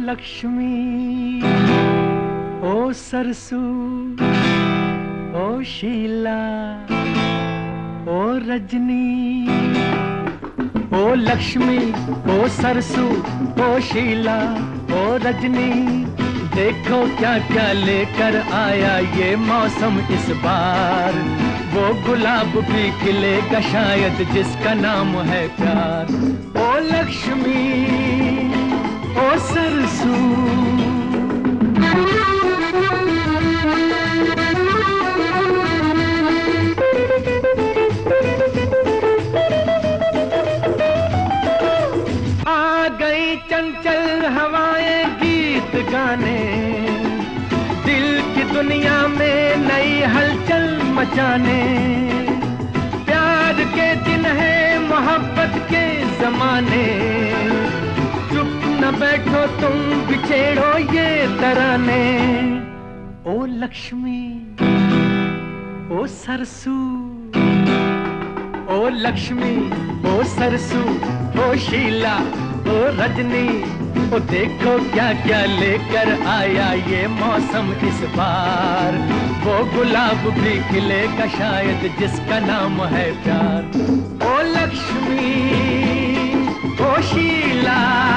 लक्ष्मी, ओ सरसू, ओ शीला, ओ रजनी। ओ लक्ष्मी, ओ सरसू, ओ शीला, ओ रजनी, देखो क्या क्या लेकर आया ये मौसम इस बार। वो गुलाब भी खिलेगा शायद जिसका नाम है प्यार। ओ लक्ष्मी, ओ सरसू। आ गई चंचल हवाएं गीत गाने, दिल की दुनिया में नई हलचल मचाने। प्यार के दिन है मोहब्बत के जमाने, चुप न बैठो तुम बिछेड़ो ये तराने। ओ लक्ष्मी, ओ सरसू, ओ लक्ष्मी, ओ सरसू, ओ शीला, ओ रजनी, ओ देखो क्या क्या लेकर आया ये मौसम इस बार। वो गुलाब भी खिलेगा शायद जिसका नाम है प्यार। ओ लक्ष्मी, ओ शीला।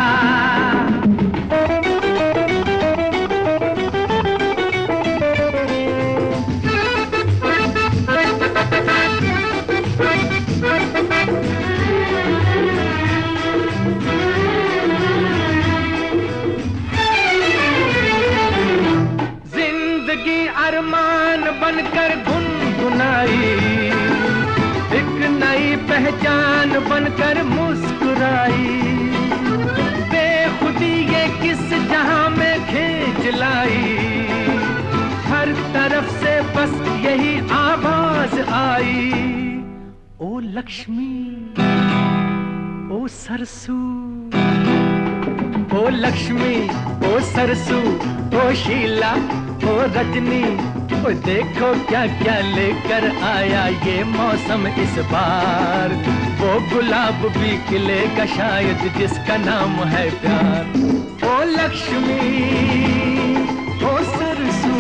अरमान बनकर गुनगुनाई, एक नई पहचान बनकर मुस्कुराई। बेखुदी ये किस जहां में खींच लाई, हर तरफ से बस यही आवाज आई। ओ लक्ष्मी, ओ सरसू, ओ लक्ष्मी, ओ सरसू, ओ शीला, ओ रजनी, ओ देखो क्या क्या लेकर आया ये मौसम इस बार। वो गुलाब भी खिलेगा शायद जिसका नाम है प्यार। ओ लक्ष्मी, ओ सरसू।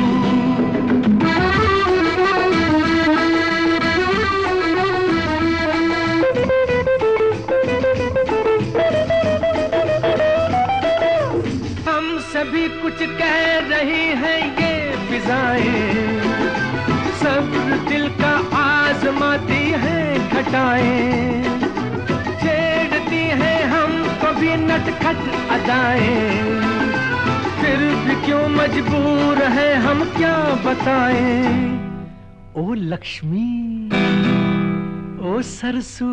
हम सभी कुछ कह रही हैं ये फिजाएं, सब दिल का आजमाती है घटाएं। छेड़ती हैं हम कभी नटखट अदाएं, फिर भी क्यों मजबूर है हम क्या बताएं। ओ लक्ष्मी, ओ सरसू,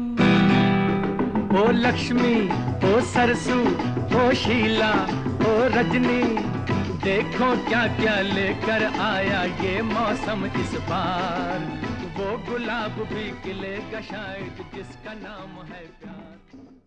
ओ लक्ष्मी, ओ सरसू, ओ शीला, ओ रजनी, देखो क्या क्या लेकर आया ये मौसम इस बार। वो गुलाब भी खिलेगा शायद जिसका नाम है प्यार।